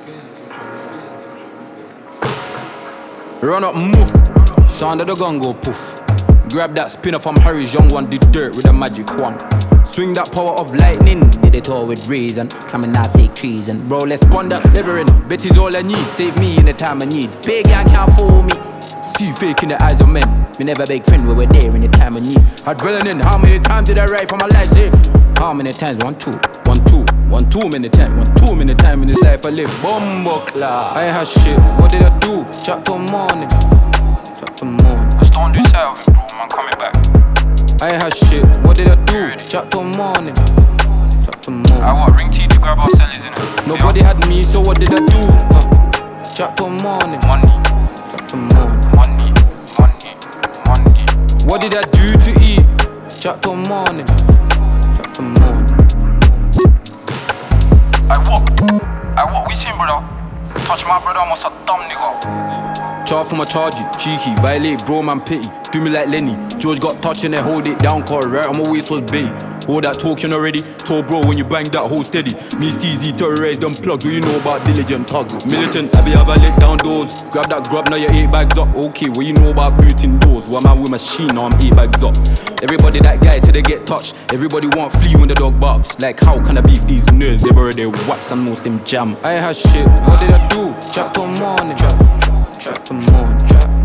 Run up, move. Sound of the gun go poof. Grab that spinner from Harry's young one, did dirt with a magic wand. Swing that power of lightning, did it all with reason. Coming out, take treason. Bro, let's bond that slivering. Betty's all I need, save me in the time I need. Big gang can't fool me. See fake in the eyes of men. We never beg friend, we were there in the time of need. Adrenaline, how many times did I write for my life? Say, how many times? 1, 2, 1, 2, 1, 2 many times. 1, 2 many times in this life I live. Bumbo clap. I ain't had shit. What did I do? Chat till morning. Chat till morning. I stoned you self, bro. I'm coming back. I ain't had shit. What did I do? Chat till morning. Chat till morning. I want ring T to grab our cellies in it. Nobody had me, so what did I do? Chat till morning. Money. Chat till morning. Money. What did I do to eat? Chat till morning. Chat till morning. I what we seen, brother? Touch my brother, almost a dumb nigga. Char for my charge it, cheeky, violate bro man pity. Do me like Lenny, George got touch and they hold it down, call right on my waist was bait. All that talking already, told bro when you bang that hold steady. Me steezy terrorize them plugs, what you know about diligent tugs. Militant, have you ever let down doors? Grab that grub, now you're 8 bags up. Okay, what you know about booting doors? One man with machine, now I'm 8 bags up. Everybody that guy till they get touched. Everybody want flee when the dog barks. Like how can I beef these nerves? They bury their waps and most them jam. I ain't had shit, what did I do? Chat till morning. Chat till morning.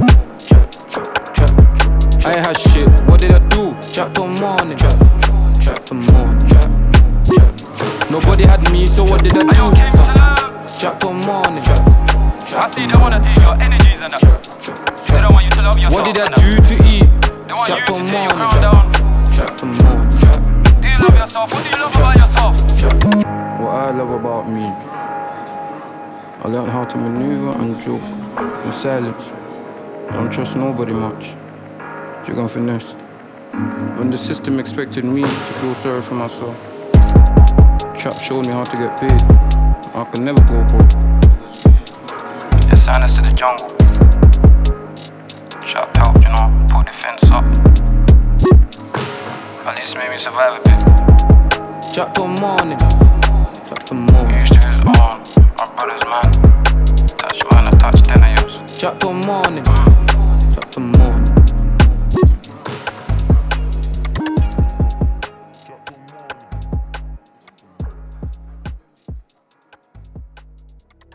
I ain't had shit, what did I do? Chat till morning. Chat till morning. Nobody had me, so what did I do? Chat till morning. I see they wanna take your energies and that. They don't want you to love yourself. What did I do to eat? They want Chat you till to take your morning. crown down. Chat till morning. Do you love yourself? What do you love about yourself? What I love about me, I learned how to maneuver and joke in silence. I don't trust nobody much. Jig and finesse. When the system expected me to feel sorry for myself, Trap showed me how to get paid. I could never go broke. They signed us to the jungle. Trap helped, put the fence up. At least made me survive a bit. Chat till morning. Chat till morning. Used to his own, my brother's man. Touch mine, I touch 10 of yours. Chat till morning. Chat till morning.